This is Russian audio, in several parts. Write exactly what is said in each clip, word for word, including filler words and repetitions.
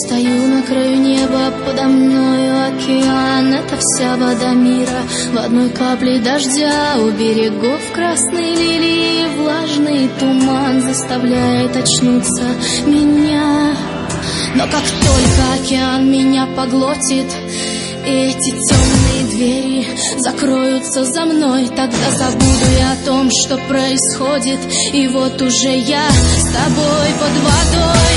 стою на краю неба, подо мною океан. Это вся вода мира в одной капле дождя. У берегов красные лилии, влажный туман заставляет очнуться меня. Но как только океан меня поглотит, эти темные двери закроются за мной, тогда забуду я о том, что происходит. И вот уже я с тобой под водой.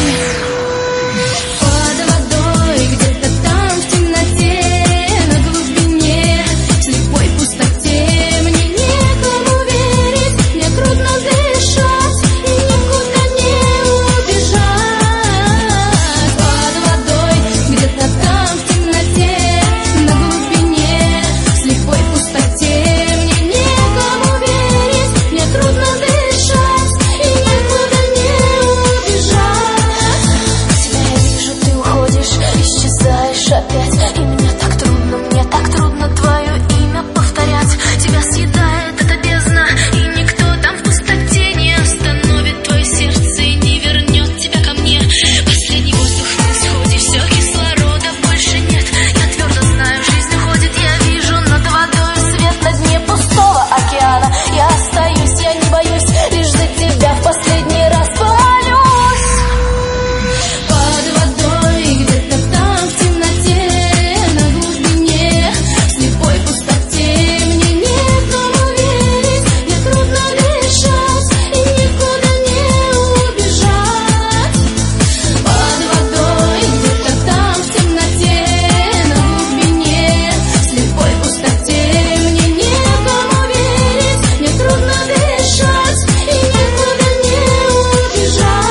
Под водой, где-то там в темноте, на глубине, в слепой пустоте. Мне некому верить, мне трудно дышать и никуда не убежать. Под водой, где-то там в темноте, на глубине, в слепой пустоте. Мне некому верить, мне трудно дышать и никуда не убежать. Тебя я вижу, ты уходишь, исчезаешь опять. И мне так трудно, мне так трудно твое имя повторять. Тебя съедает эта бездна, и никто там в пустоте не остановит твое сердце и не вернет тебя ко мне. Последний воздух на исходе, все, кислорода больше нет. Я твердо знаю, жизнь уходит, я вижу над водой свет на дне пустого океана. Я остаюсь, я не боюсь, лишь за тебя в последний раз полюсь. Под водой, где-то там в темноте, на глубине, в слепой пустоте. Мне некому верить, мне трудно дышать и никуда не убежать. Под водой, где-то там в темноте, на глубине, в слепой пустоте. Мне некому верить, мне трудно дышать и никуда не убежать.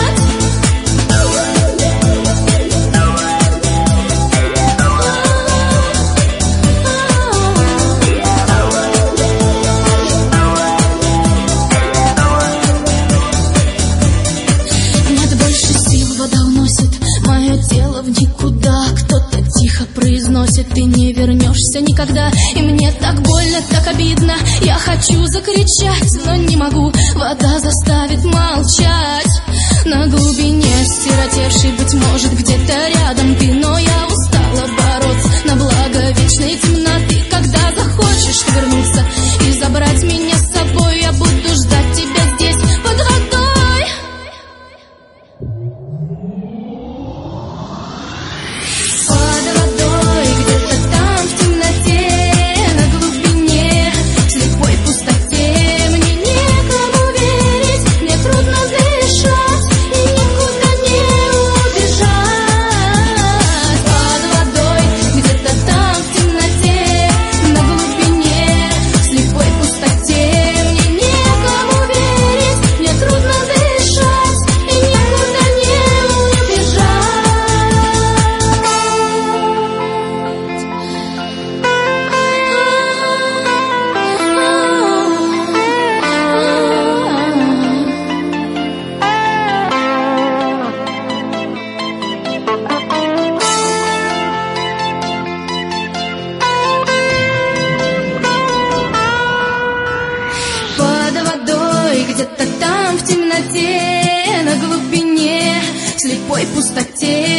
Нет больше сил, вода уносит мое тело в никуда. Кто-то тихо произносит: ты не вернешься никогда. И мне так больно, так обидно. Я хочу закричать, но не могу. Вода заставит молчать. На глубине сиротевший, быть может, где-то рядом ты. Но я устала бороться на благо вечной темноты. Когда захочешь ты вернуться и забрать меня с собой, я буду ждать тебя здесь, под водой. Под водой, где-то там в темноте, на глубине, в слепой пустоте. Мне некому верить, мне трудно дышать и никуда не убежать. Под водой, где-то там в темноте, на глубине, в слепой пустоте. Мне некому верить, мне трудно дышать и никуда не убежать. Под водой, где-то там в темноте, на глубине, в слепой пустоте.